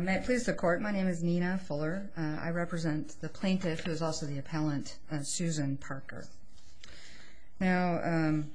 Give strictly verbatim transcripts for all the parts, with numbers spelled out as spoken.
May it please the Court, my name is Nina Fuller. Uh, I represent the plaintiff, who is also the appellant, uh, Susan Parker. Now, um,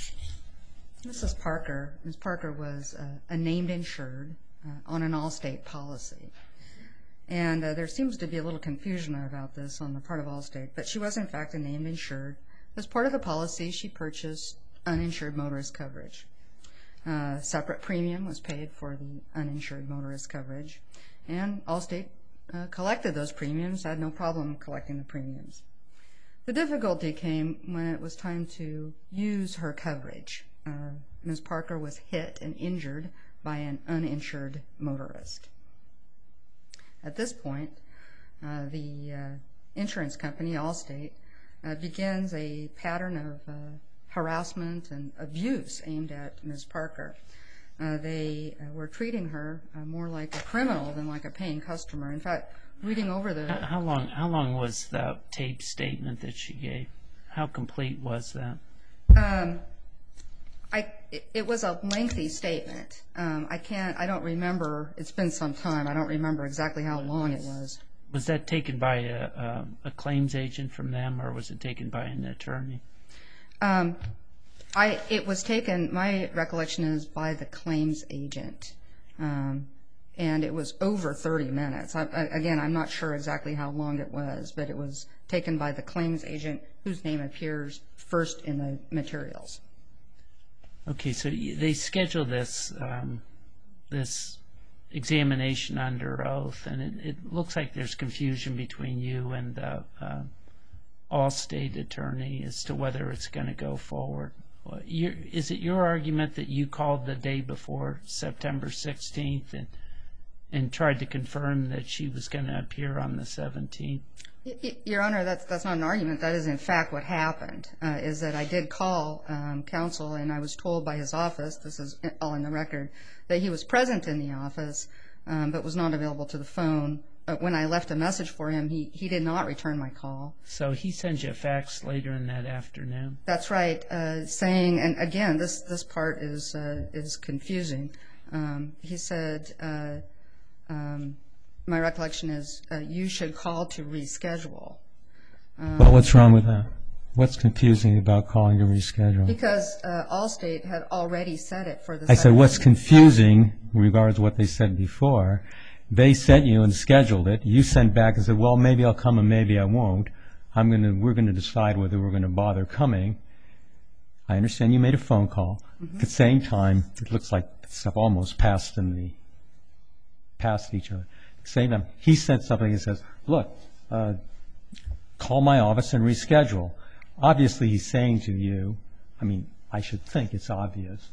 Missus Parker, Miz Parker was uh, a named insured uh, on an Allstate policy. And uh, there seems to be a little confusion about this on the part of Allstate, but she was in fact a named insured. As part of the policy, she purchased uninsured motorist coverage. Uh, separate premium was paid for the uninsured motorist coverage, and Allstate uh, collected those premiums, had no problem collecting the premiums. The difficulty came when it was time to use her coverage. Uh, Miz Parker was hit and injured by an uninsured motorist. At this point, uh, the uh, insurance company, Allstate, uh, begins a pattern of uh, harassment and abuse aimed at Miz Parker. Uh, they uh, were treating her uh, more like a criminal than like a paying customer. In fact, reading over the... How long, how long was the tape statement that she gave? How complete was that? Um, I, it, it was a lengthy statement. Um, I can't, I don't remember, it's been some time, I don't remember exactly how long it was. Was that taken by a, a, a claims agent from them, or was it taken by an attorney? Um, I, it was taken, my recollection is, by the claims agent, um, and it was over thirty minutes. I, I, again, I'm not sure exactly how long it was, but it was taken by the claims agent, whose name appears first in the materials. Okay, so they scheduled this um, this examination under oath, and it, it looks like there's confusion between you and the uh, Allstate attorney as to whether it's going to go forward. You're, is it your argument that you called the day before September sixteenth and and tried to confirm that she was going to appear on the seventeenth? Your Honor, that's that's not an argument. That is in fact what happened. Uh, is that I did call um, counsel, and I was told by his office, this is all in the record, that he was present in the office, um, but was not available to the phone. But when I left a message for him, he, he did not return my call. So he sent you a fax later in that afternoon? That's right, uh, saying, and again, this, this part is, uh, is confusing. Um, he said, uh, um, my recollection is, uh, you should call to reschedule. Um, well, what's wrong with that? What's confusing about calling to reschedule? Because uh, Allstate had already said it for the I said what's confusing, in regards to what they said before, they sent you and scheduled it. You sent back and said, well, maybe I'll come and maybe I won't. I'm going to, we're going to decide whether we're going to bother coming. I understand you made a phone call. Mm-hmm. At the same time, it looks like stuff almost passed in the, passed each other. At the same time, he sent something and says, look, uh, call my office and reschedule. Obviously, he's saying to you, I mean, I should think it's obvious.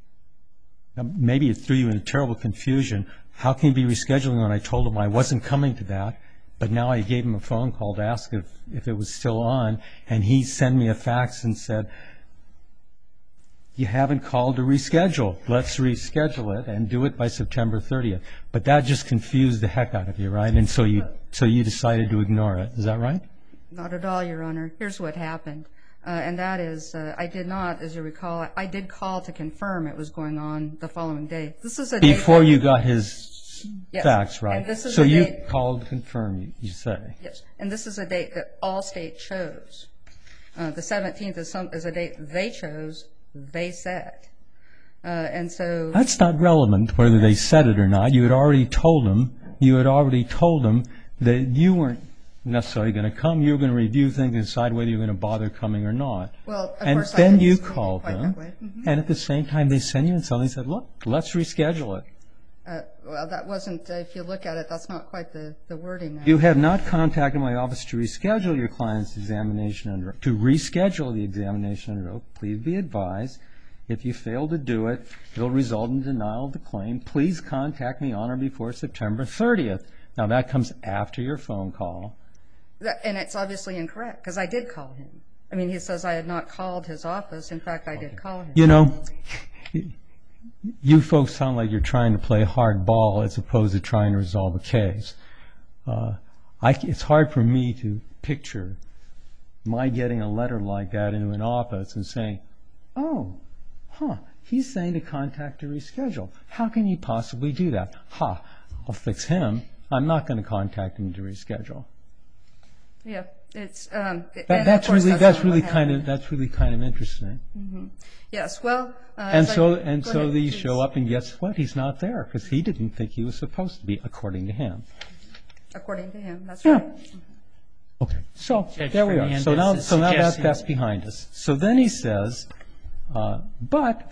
Now, maybe it threw you into terrible confusion. How can you be rescheduling when I told him I wasn't coming to that, but now I gave him a phone call to ask if, if it was still on, and he sent me a fax and said, you haven't called to reschedule. Let's reschedule it and do it by September thirtieth. But that just confused the heck out of you, right? And so you, so you decided to ignore it. Is that right? Not at all, Your Honor. Here's what happened. Uh, and that is, uh, I did not, as you recall, I did call to confirm it was going on the following day. This is a before you got his yes. fax, right? And this is so a you date, called to confirm, you, you say. Yes, and this is a date that Allstate chose. Uh, the seventeenth is, some, is a date they chose, they said. Uh, and so that's not relevant whether they said it or not. You had already told them, you had already told them that you weren't necessarily going to come. You were going to review things and decide whether you're going to bother coming or not. Well, of and course then I you called them, mm-hmm. and at the same time they sent you and somebody said, look, let's reschedule it. Uh, well, that wasn't, uh, if you look at it, that's not quite the, the wording. You have not contacted my office to reschedule your client's examination under oath. To reschedule the examination under oath, please be advised, if you fail to do it, it will result in denial of the claim. Please contact me on or before September thirtieth. Now, that comes after your phone call. And it's obviously incorrect, because I did call him. I mean, he says I had not called his office. In fact, I okay. did call him. You know, you folks sound like you're trying to play hardball as opposed to trying to resolve a case. Uh, I, it's hard for me to picture my getting a letter like that into an office and saying, oh, huh, he's saying to contact to reschedule. How can he possibly do that? Ha, I'll fix him. I'm not going to contact him to reschedule. Yeah, it's um, That, that's really that's, that's really kind of that's really kind of interesting. Mm-hmm. Yes, well, uh, and so I, and so ahead, these please. show up, and guess what? He's not there because he didn't think he was supposed to be, according to him. According to him, that's Yeah. right. Mm-hmm. Okay, so Judge there we are. Fernandez So now, is so now that's suggesting- that's behind us. So then he says, uh, but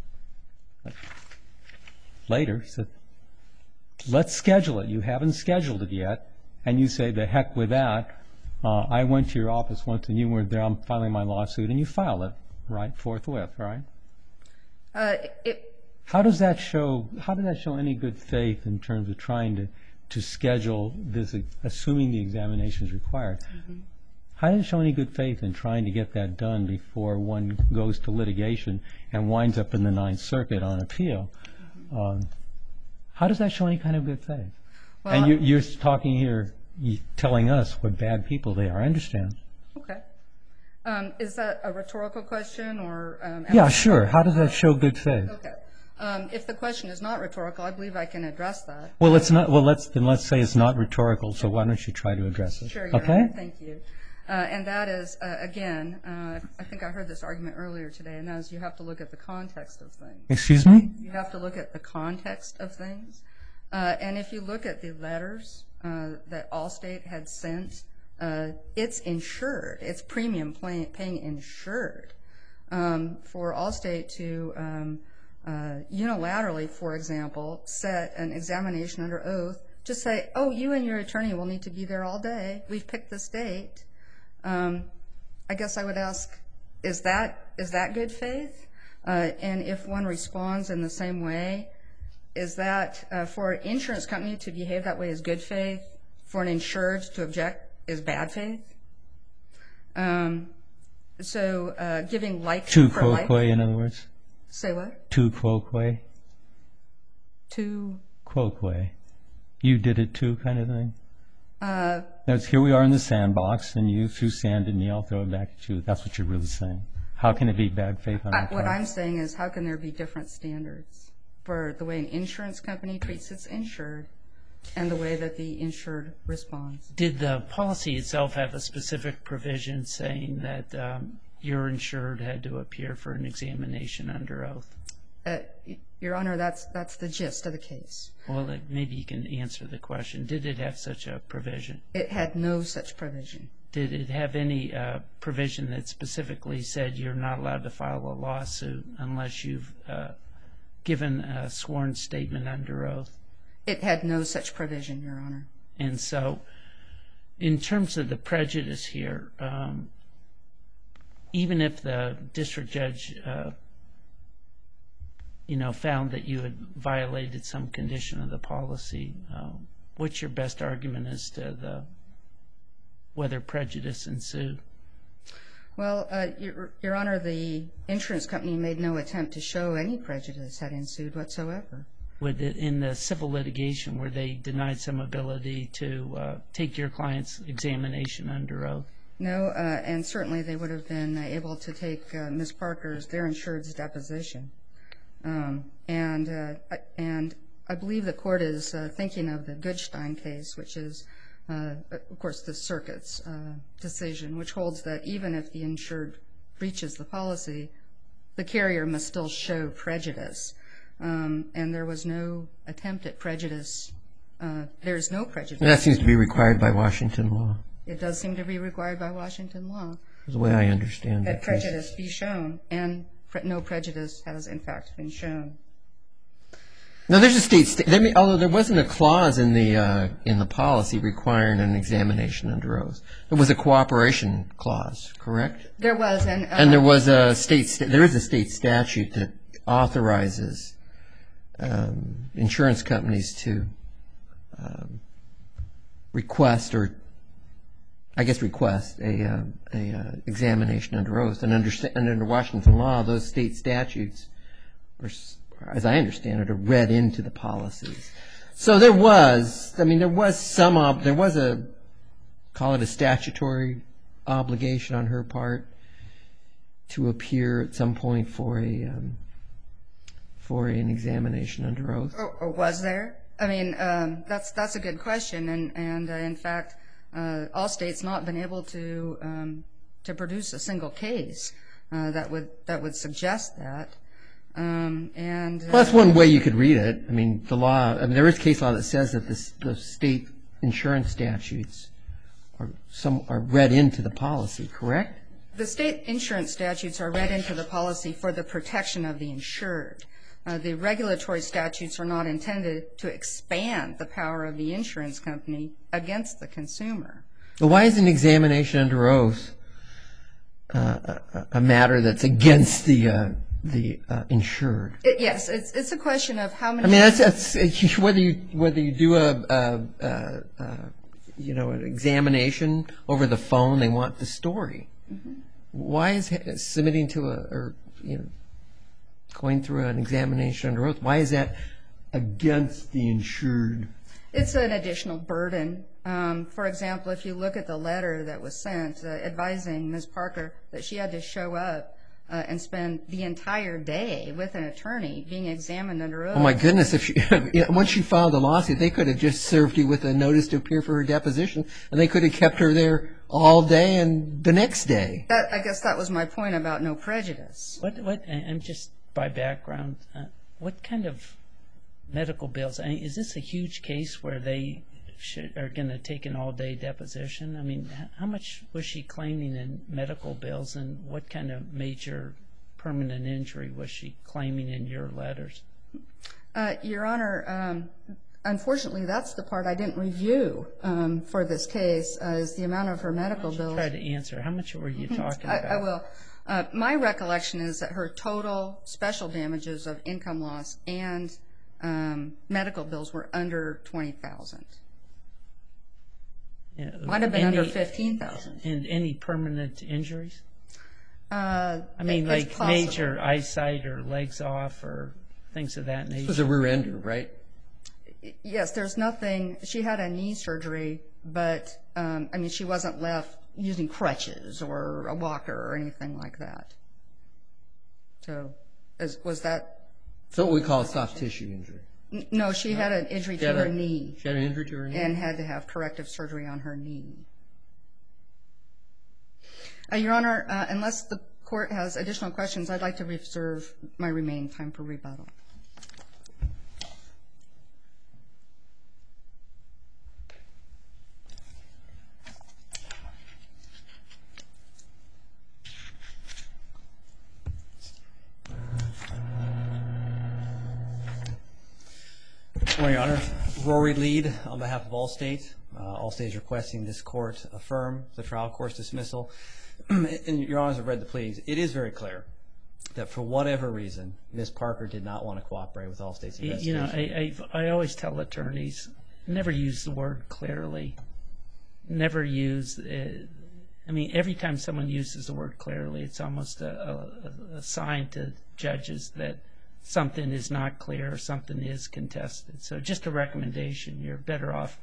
later he said, let's schedule it. You haven't scheduled it yet, and you say, the heck with that. Uh, I went to your office once, and you were there. I'm filing my lawsuit, and you file it right forthwith, right? Uh, it, How does that show? How does that show any good faith in terms of trying to to schedule this, assuming the examination is required? mm-hmm. How does it show any good faith in trying to get that done before one goes to litigation and winds up in the Ninth Circuit on appeal? Mm-hmm. Um, how does that show any kind of good faith? Well, and you, you're talking here, you telling us what bad people they are. I understand. Okay. Um, is that a rhetorical question or? Um, Yeah, sure. How does that show good faith? Okay. Um, if the question is not rhetorical, I believe I can address that. Well, it's not. Well, let's then let's say it's not rhetorical. So why don't you try to address it? Sure. Your Okay. Honor, thank you. Uh, and that is, uh, again, uh, I think I heard this argument earlier today, and that is you have to look at the context of things. Excuse me? You have to look at the context of things. Uh, and if you look at the letters uh, that Allstate had sent, uh, it's insured. It's premium pay- paying insured um, for Allstate to um, uh, unilaterally, for example, set an examination under oath to say, oh, you and your attorney will need to be there all day. We've picked this date. Um, I guess I would ask, is that is that good faith? Uh, and if one responds in the same way, is that uh, for an insurance company to behave that way is good faith? For an insured to object is bad faith? Um, so uh, giving like Tu for quo like. quo, in other words? Say what? Tu quo quo? To Quo quo. You did it too, kind of thing? uh, That's, here we are in the sandbox, and you threw sand at me, I'll throw it back at you. That's what you're really saying. How can it be bad faith on I, our what part? I'm saying is, how can there be different standards for the way an insurance company treats its insured and the way that the insured responds? Did the policy itself have a specific provision saying that um, your insured had to appear for an examination under oath? Uh, Your Honor, that's that's the gist of the case. Well, it- maybe you can answer the question. Did it have such a provision? It had no such provision. Did it have any uh, provision that specifically said you're not allowed to file a lawsuit unless you've uh, given a sworn statement under oath? It had no such provision, Your Honor. And so, in terms of the prejudice here, um, even if the district judge, uh, you know, found that you had violated some condition of the policy, uh, what's your best argument as to the whether prejudice ensued? Well, uh, Your, Your Honor, the insurance company made no attempt to show any prejudice had ensued whatsoever. With it, in the civil litigation where they denied some ability to uh, take your client's examination under oath? No, uh, and certainly they would have been able to take uh, Miz Parker's, their insured's deposition. Um, and uh, and I believe the court is uh, thinking of the Goodstein case, which is, uh, of course, the circuit's uh, decision, which holds that even if the insured breaches the policy, the carrier must still show prejudice. Um, and there was no attempt at prejudice. Uh, there is no prejudice. And that seems to be required by Washington law. It does seem to be required by Washington law Is the way I understand that it. prejudice be shown, and pre- no prejudice has in fact been shown. Now, there's a state, sta- there may, although there wasn't a clause in the uh, in the policy requiring an examination under oath. There was a cooperation clause, correct? There was, and uh, And there was a state, sta- there is a state statute that authorizes um, insurance companies to um, request, or I guess request, a, uh, a uh, examination under oath. And under, and under Washington law, those state statutes, are, as I understand it, are read into the policies. So there was, I mean, there was some, ob- there was a, call it a statutory obligation on her part to appear at some point for a um, for an examination under oath. or, or was there? I mean, um, that's that's a good question, and and uh, in fact, uh, Allstate's not been able to um, to produce a single case uh, that would that would suggest that. Um, and uh, well, that's one way you could read it. I mean, the law. I mean, there is case law that says that the, the state insurance statutes are some are read into the policy. Correct? The state insurance statutes are read into the policy for the protection of the insured. Uh, the regulatory statutes are not intended to expand the power of the insurance company against the consumer. Well, why is an examination under oath uh, a, a matter that's against the uh, the uh, insured? It, yes, it's it's a question of how many. I mean, that's, that's whether you whether you do a, a, a, a you know an examination over the phone. They want the story. Mm-hmm. Why is submitting to a or you know going through an examination under oath? Why is that against the insured? It's an additional burden. Um, for example, if you look at the letter that was sent uh, advising Miz Parker that she had to show up uh, and spend the entire day with an attorney being examined under oath. Oh my goodness! If she, once she filed a lawsuit, they could have just served you with a notice to appear for her deposition, and they could have kept her there all day and the next day. That, I guess that was my point about no prejudice. What what? I'm just by background. Uh, what kind of medical bills? I mean, is this a huge case where they should, are going to take an all-day deposition? I mean, how much was she claiming in medical bills, and what kind of major permanent injury was she claiming in your letters? Uh, Your Honor, um, unfortunately, that's the part I didn't review um, for this case, uh, is the amount of her medical Why don't bills. you try to answer. How much were you talking I, about? I will. Uh, my recollection is that her total special damages of income loss and um, medical bills were under twenty thousand dollars. Yeah, Might have been any, under fifteen thousand dollars. And any permanent injuries? Uh, I mean, it's like possible. major eyesight or legs off or things of that This nature. was a rear ender, right? Yes, there's nothing. She had a knee surgery, but um, I mean, she wasn't left using crutches or a walker or anything like that. So, is, was that? So what we call a soft tissue injury. N- No, she had an injury She to had her a- knee She had an injury to her knee? and had to have corrective surgery on her knee. Uh, Your Honor, uh, unless the court has additional questions, I'd like to reserve my remaining time for rebuttal. Good morning, Your Honor. Rory Lead on behalf of Allstate. Uh, Allstate is requesting this court affirm the trial court's dismissal. And Your Honors have read the pleas. It is very clear that for whatever reason, Miz Parker did not want to cooperate with Allstate's investigation. You know, I, I, I always tell attorneys, never use the word clearly. Never use, uh, I mean, every time someone uses the word clearly, it's almost a, a, a sign to judges that something is not clear or something is contested. So just a recommendation, you're better off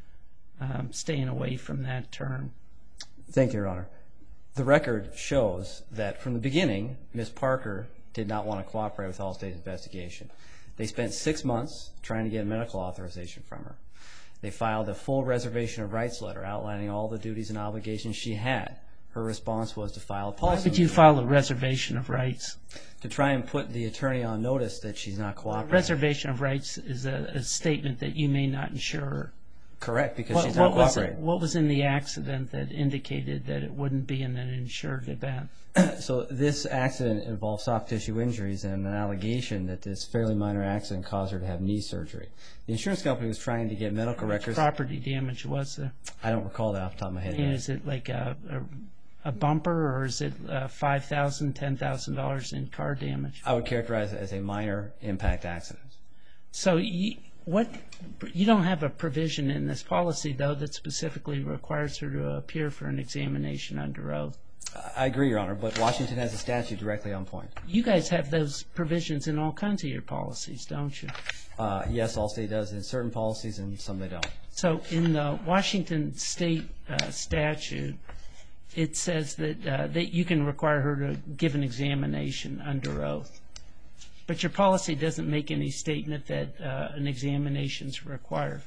um, staying away from that term. Thank you, Your Honor. The record shows that from the beginning, Miz Parker did not want to cooperate with Allstate's investigation. They spent six months trying to get a medical authorization from her. They filed a full reservation of rights letter outlining all the duties and obligations she had. Her response was to file a policy. Why would you file a reservation of rights? To try and put the attorney on notice that she's not A cooperating. reservation of rights is a, a statement that you may not insure. Correct, because What, she's not what was it, cooperating. what was in the accident that indicated that it wouldn't be in an insured event? So this accident involved soft tissue injuries and an allegation that this fairly minor accident caused her to have knee surgery. The insurance company was trying to get medical How much records. property damage was there? I don't recall that off the top of my head. And is it like a, a, a bumper, or is it uh, five thousand dollars, ten thousand dollars in car damage? I would characterize it as a minor impact accident. So you, what, you don't have a provision in this policy, though, that specifically requires her to appear for an examination under oath. I agree, Your Honor, but Washington has a statute directly on point. You guys have those provisions in all kinds of your policies, don't you? Uh, yes, Allstate does in certain policies and some they don't. So in the Washington state uh, statute, it says that uh, that you can require her to give an examination under oath. But your policy doesn't make any statement that uh, an examination is required.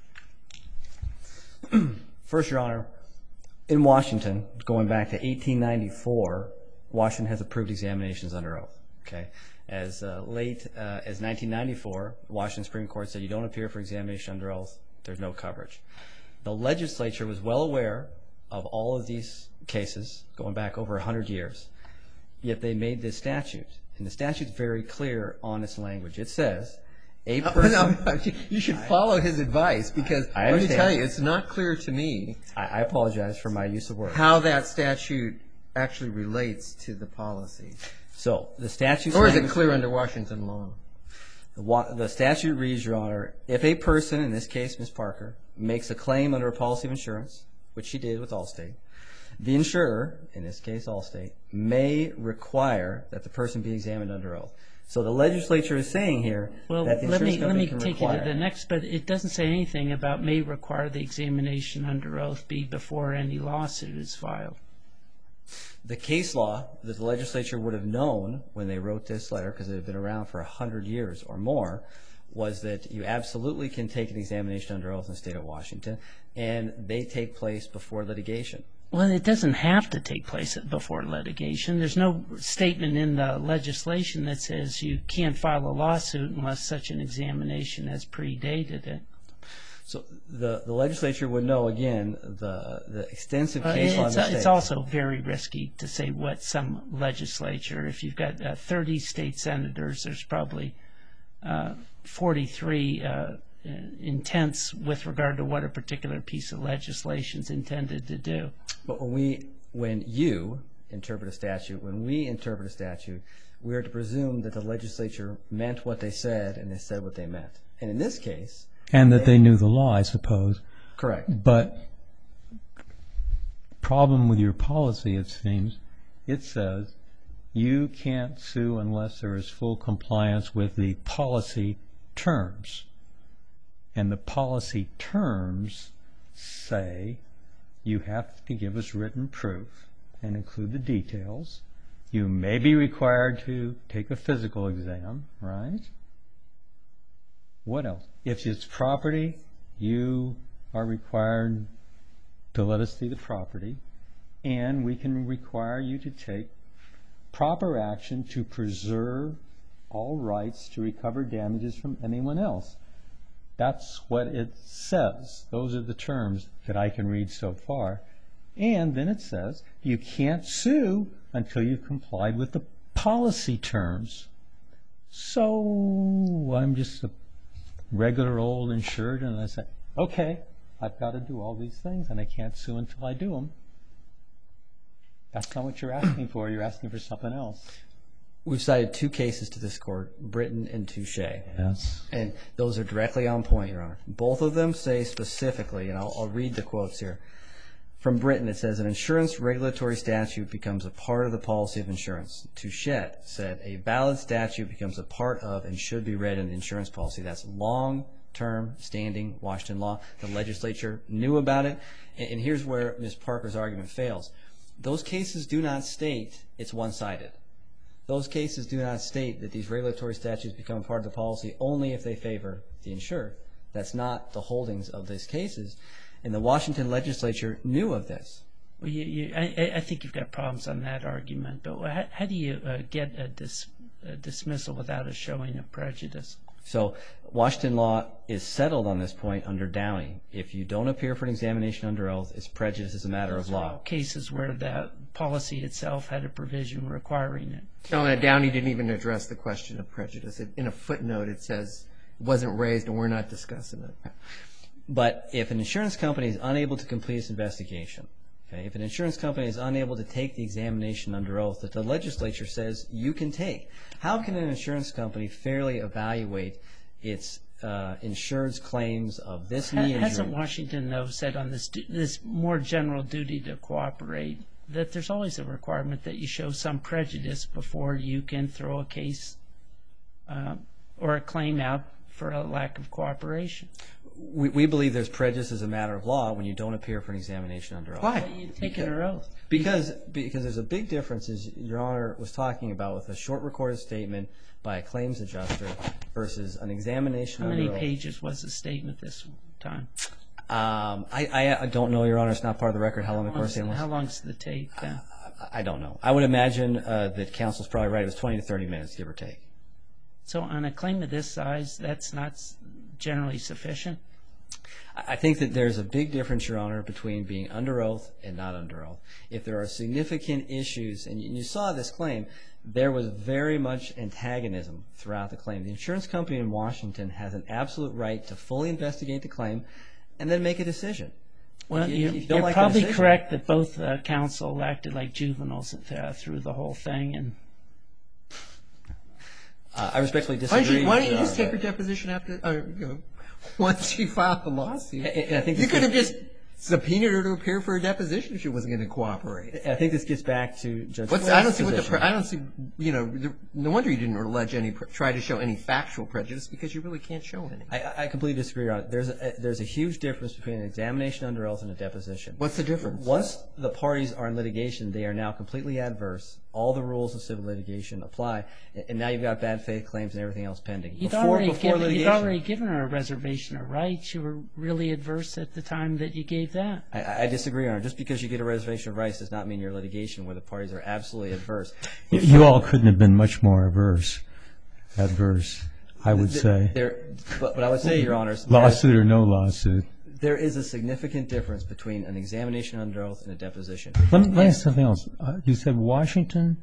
First, Your Honor, in Washington, going back to eighteen ninety-four, Washington has approved examinations under oath. Okay, as uh, late uh, as nineteen ninety-four, Washington Supreme Court said you don't appear for examination under oath, there's no coverage. The legislature was well aware of all of these cases going back over one hundred years, yet they made this statute. And the statute's very clear on its language. It says, a person... No, no, you should follow his advice, because I let me understand. tell you, it's not clear to me I, I apologize for my use of words. how that statute actually relates to the policy. So, the statute's Or is it language- clear under Washington law? The, wa- the statute reads, Your Honor, if a person, in this case Miz Parker, makes a claim under a policy of insurance, which she did with Allstate, the insurer, in this case Allstate, may require that the person be examined under oath. So the legislature is saying here Well, that the let insurance me let company me can take you require. to the next, but it doesn't say anything about may require the examination under oath be before any lawsuit is filed. The case law that the legislature would have known when they wrote this letter, because it had been around for one hundred years or more, was that you absolutely can take an examination under oath in the state of Washington, and they take place before litigation. Well, it doesn't have to take place before litigation. There's no statement in the legislation that says you can't file a lawsuit unless such an examination has predated it. So the, the legislature would know, again, the, the extensive Uh, case law in it's, the it's state. also very risky to say what some legislature, if you've got uh, thirty state senators, there's probably uh, forty-three uh, intents with regard to what a particular piece of legislation is intended to do. But when we, when you interpret a statute, when we interpret a statute, we are to presume that the legislature meant what they said and they said what they meant. And in this case, And that they knew the law, I suppose. correct. But problem with your policy, it seems, it says you can't sue unless there is full compliance with the policy terms. And the policy terms say you have to give us written proof and include the details. You may be required to take a physical exam, right? What else? If it's property, you are required to let us see the property, and we can require you to take proper action to preserve all rights to recover damages from anyone else. That's what it says. Those are the terms that I can read so far. And then it says you can't sue until you've complied with the policy terms. So I'm just a regular old insured, and I say, okay, I've got to do all these things, and I can't sue until I do them. That's not what you're asking for. You're asking for something else. We've cited two cases to this court, Britton and Touche. Yes. And those are directly on point, Your Honor. Both of them say specifically, and I'll, I'll read the quotes here. From Britton, it says, an insurance regulatory statute becomes a part of the policy of insurance. Touche said, a valid statute becomes a part of and should be read in the insurance policy. That's long-term standing Washington law. The legislature knew about it. And, and here's where Miz Parker's argument fails. Those cases do not state it's one-sided. Those cases do not state that these regulatory statutes become part of the policy only if they favor the insured. That's not the holdings of these cases. And the Washington legislature knew of this. Well, you, you, I, I think you've got problems on that argument, but how, how do you uh, get a, dis, a dismissal without a showing of prejudice? So Washington law is settled on this point under Downey. If you don't appear for an examination under oath, it's prejudice as a matter Those of are law. all cases where the policy itself had a provision requiring it. No, and Downey didn't even address the question of prejudice. It, in a footnote, it says it wasn't raised and we're not discussing it. But if an insurance company is unable to complete its investigation, okay, if an insurance company is unable to take the examination under oath that the legislature says you can take, how can an insurance company fairly evaluate its uh, insured's claims of this knee injury? Hasn't Washington, though, said on this this more general duty to cooperate that there's always a requirement that you show some prejudice before you can throw a case uh, or a claim out for a lack of cooperation? we, we believe there's prejudice as a matter of law when you don't appear for an examination under oath. Why? You've taken her oath. Because because there's a big difference, as Your Honor was talking about, with a short recorded statement by a claims adjuster versus an examination How under many oath. pages was the statement this time? Um, I, I, I don't know, Your Honor. It's not part of the record how long the court statement was. How long's the tape? Uh, I don't know. I would imagine uh, that counsel's probably right. It was twenty to thirty minutes, give or take. so on a claim of this size, that's not s- generally sufficient? I think that there's a big difference, Your Honor, between being under oath and not under oath. If there are significant issues, and you, you saw this claim, there was very much antagonism throughout the claim. The insurance company in Washington has an absolute right to fully investigate the claim and then make a decision. Well, If you- you're, if you don't you're like the probably decision- correct that both uh, counsel acted like juveniles uh, through the whole thing, and Uh, I respectfully Why don't disagree. you, why don't you Your just Honor, take her deposition after, uh, you know, once you filed the lawsuit? And- and I think You this could have gets- just subpoenaed her to appear for a deposition if she wasn't going to cooperate. I think this gets back to Judge What's, Flynn's I don't see what the, position. pre- I don't see, you know, the, no wonder you didn't allege any, pre- try to show any factual prejudice because you really can't show any. I, I completely disagree, Your Honor. There's a, there's a huge difference between an examination under oath and a deposition. What's the difference? Once the parties are in litigation, they are now completely adverse. All the rules of civil litigation apply, and- and now you've got bad faith claims and everything else pending. you'd, Before, already before given, you'd litigation, already given her a reservation of rights. You were really adverse at the time that you gave that. I, I disagree, Your Honor. Just because you get a reservation of rights does not mean you're in litigation where the parties are absolutely adverse. You- You all couldn't have been much more averse, adverse, I would say. There, but, but I would say, Your Honors, Lawsuit or no lawsuit. there is a significant difference between an examination under oath and a deposition. Let me, let me ask something else. Uh, you said Washington,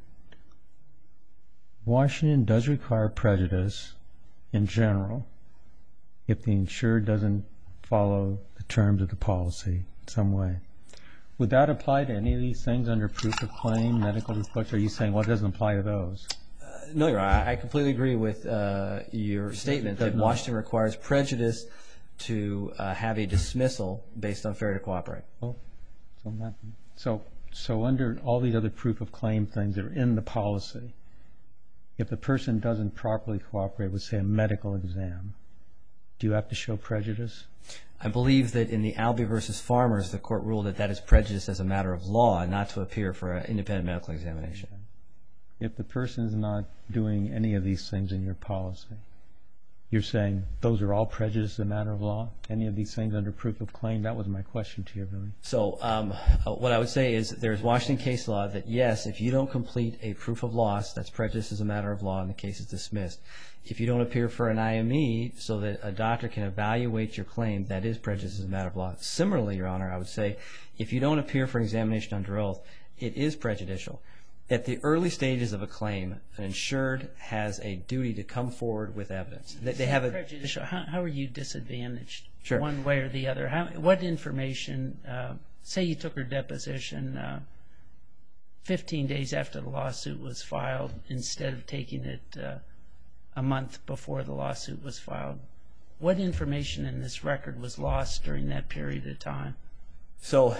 Washington does require prejudice in general if the insured doesn't follow the terms of the policy in some way. Would that apply to any of these things under proof of claim, medical reports? Or are you saying, well, it doesn't apply to those? No, Your Honor, I completely agree with uh, your statement that Washington requires prejudice to uh, have a dismissal based on failure to cooperate. Oh, so, not, so, so under all these other proof of claim things that are in the policy, if the person doesn't properly cooperate with, say, a medical exam, do you have to show prejudice? I believe that in the Albee versus Farmers, the court ruled that that is prejudice as a matter of law and not to appear for an independent medical examination. If the person is not doing any of these things in your policy, you're saying those are all prejudice as a matter of law? Any of these things under proof of claim? That was my question to you, really. So um, uh, what I would say is there's Washington case law that, yes, if you don't complete a proof of loss, that's prejudice as a matter of law and the case is dismissed. If you don't appear for an I M E so that a doctor can evaluate your claim, that is prejudice as a matter of law. Similarly, Your Honor, I would say if you don't appear for an examination under oath, it is prejudicial. At the early stages of a claim, an insured has a duty to come forward with evidence. They, they have a prejudicial. How, how are you disadvantaged Sure. one way or the other? How, what information, uh, say you took her deposition uh, fifteen days after the lawsuit was filed instead of taking it uh, a month before the lawsuit was filed. What information in this record was lost during that period of time? So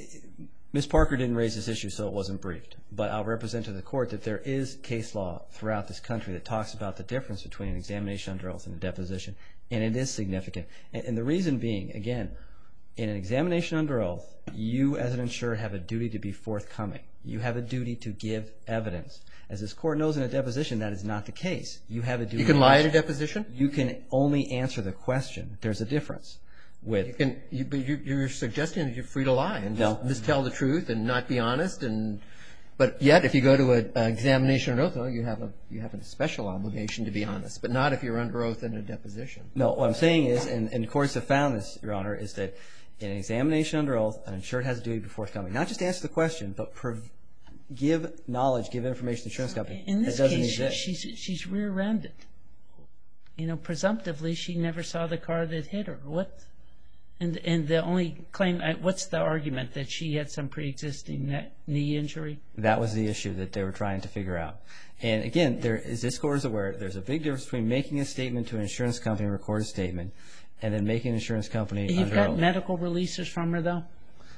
Miz Parker didn't raise this issue, so it wasn't briefed. But I'll represent to the court that there is case law throughout this country that talks about the difference between an examination under oath and a deposition, and it is significant. And, and the reason being, again, in an examination under oath, you as an insured have a duty to be forthcoming. You have a duty to give evidence. As this court knows in a deposition, that is not the case. You have a duty. You can to lie at answer- a deposition? You can only answer the question. There's a difference. With You can, you, but you, you're suggesting that you're free to lie and No. just mistell the truth and not be honest, and but yet if you go to an examination under oath, well, you have a you have a special obligation to be honest, but not if you're under oath in a deposition. No, what I'm saying is, and, and courts have found this, Your Honor, is that in an examination under oath, an insured has a duty to be forthcoming. Not just answer the question, but prov- give knowledge, give information to the insurance company. In this that doesn't case, she, exist. she's she's rear-ended. You know, presumptively, she never saw the car that hit her. What? And and the only claim, uh, what's the argument that she had some pre-existing ne- knee injury? That was the issue that they were trying to figure out. And again, there, as this court is aware, there's a big difference between making a statement to an insurance company, record a statement, and then making an insurance company You've under got oath. medical releases from her, though?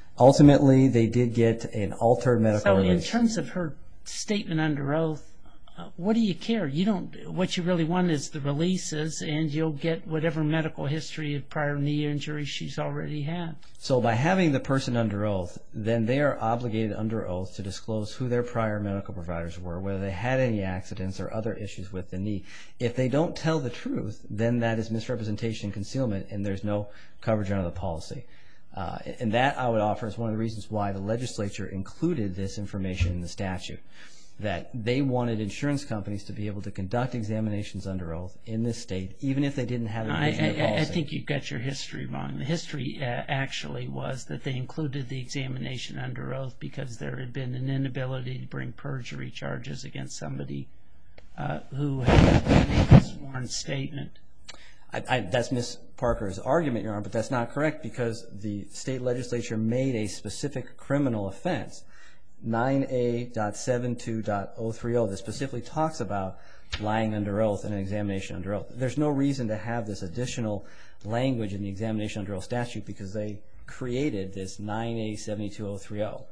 Ultimately, they did get an altered medical So in release. terms of her statement under oath, what do you care? You don't. What you really want is the releases, and you'll get whatever medical history of prior knee injury she's already had. So by having the person under oath, then they are obligated under oath to disclose who their prior medical providers were, whether they had any accidents or other issues with the knee. If they don't tell the truth, then that is misrepresentation and concealment, and there's no coverage under the policy. Uh, and that, I would offer, is one of the reasons why the legislature included this information in the statute, that they wanted insurance companies to be able to conduct examinations under oath in this state, even if they didn't have a I, provision in the I, policy. I think you got your history wrong. The history uh, actually was that they included the examination under oath because there had been an inability to bring perjury charges against somebody uh, who had made a sworn statement. I, I, that's Miz Parker's argument, Your Honor, but that's not correct because the state legislature made a specific criminal offense, nine A seventy-two point oh three oh, that specifically talks about lying under oath and an examination under oath. There's no reason to have this additional language in the examination under oath statute because they created this nine A seventy-two point oh three oh.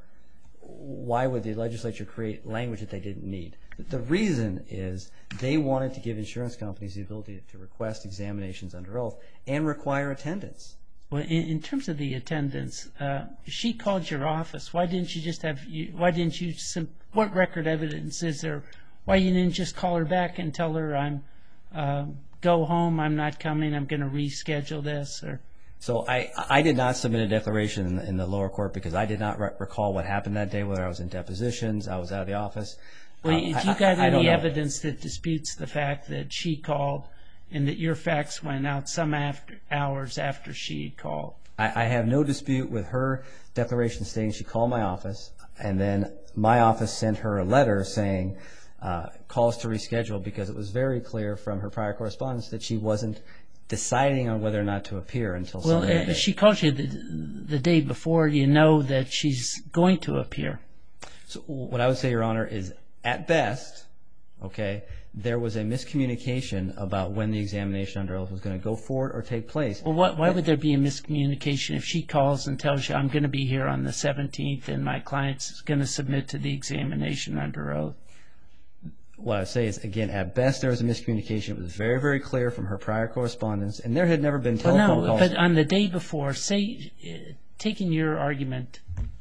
Why would the legislature create language that they didn't need? The reason is they wanted to give insurance companies the ability to request examinations under oath and require attendance. Well, in, in terms of the attendance, uh, she called your office. Why didn't you just have? You, why didn't you? Sim- what record evidence is there? Why you didn't just call her back and tell her I'm uh, go home? I'm not coming. I'm going to reschedule this. Or so I I did not submit a declaration in the, in the lower court because I did not re- recall what happened that day. Whether I was in depositions, I was out of the office. Well, uh, if you I, got I, I any know. evidence that disputes the fact that she called and that your fax went out some after hours after she called. I, I have no dispute with her declaration stating she called my office, and then my office sent her a letter saying uh, calls to reschedule because it was very clear from her prior correspondence that she wasn't deciding on whether or not to appear until Well, Sunday. uh, she calls you the, the day before. You know that she's going to appear. So what I would say, Your Honor, is at best, okay, there was a miscommunication about when the examination under oath was going to go forward or take place. Well, what, why would there be a miscommunication if she calls and tells you I'm going to be here on the seventeenth and my client's going to submit to the examination under oath? What I would say is, again, at best there was a miscommunication. It was very, very clear from her prior correspondence, and there had never been Well, telephone no, calls. but on the day before, say, uh, taking your argument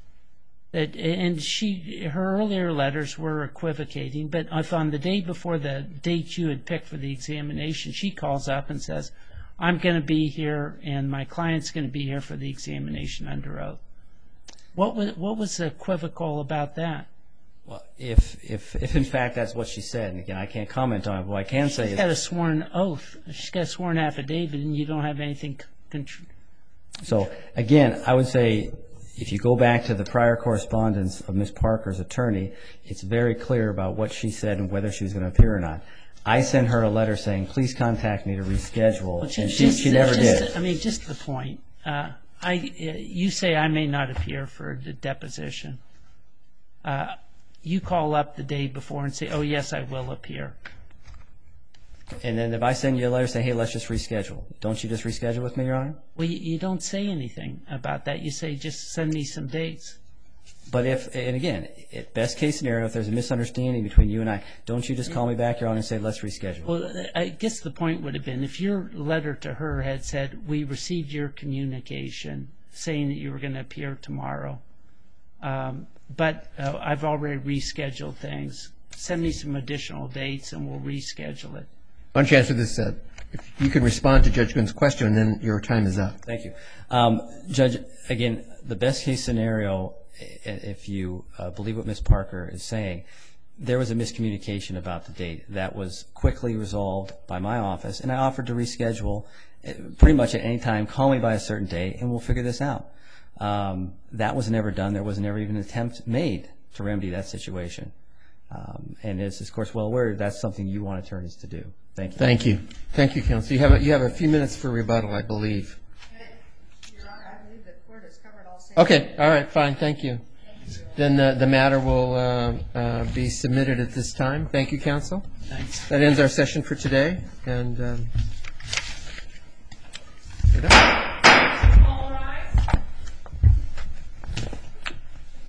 that, and she, her earlier letters were equivocating, but if on the day before the date you had picked for the examination, she calls up and says, I'm going to be here and my client's going to be here for the examination under oath. What was, what was equivocal about that? Well, if, if, if in fact that's what she said, and again, I can't comment on it, but what I can say She's is... got a sworn oath. She's got a sworn affidavit and you don't have anything... Contr- So, again, I would say if you go back to the prior correspondence of Miz Parker's attorney, it's very clear about what she said and whether she was going to appear or not. I sent her a letter saying, please contact me to reschedule, Well, and just- she, she never just- did. I mean, just to the point. Uh, I, uh, you say I may not appear for the deposition. Uh, you call up the day before and say, oh, yes, I will appear. And then if I send you a letter saying, hey, let's just reschedule, don't you just reschedule with me, Your Honor? Well, you, you don't say anything about that. You say, just send me some dates. But if, and again, at best case scenario, if there's a misunderstanding between you and I, don't you just call me back, Your Honor, and say, let's reschedule? Well, I guess the point would have been if your letter to her had said, we received your communication saying that you were going to appear tomorrow, um, but uh, I've already rescheduled things. Send me some additional dates and we'll reschedule it. Why don't you answer this? Uh, if you can respond to Judge Gwynn's question, and then your time is up. Thank you. Um, Judge, again, the best case scenario, if you uh, believe what Miz Parker is saying, there was a miscommunication about the date. That was quickly resolved by my office, and I offered to reschedule pretty much at any time. Call me by a certain day, and we'll figure this out. Um, that was never done. There was never even an attempt made to remedy that situation. Um, and as this Court's well aware, that's something you want attorneys to do. Thank you. Thank you. Thank you, counsel. You have a, you have a few minutes for rebuttal, I believe. Your Honor, I believe the court has covered all six. Okay. All right. Fine. Thank you. Then the, the matter will uh, uh, be submitted at this time. Thank you, counsel. Thanks. That ends our session for today. And um, we're done.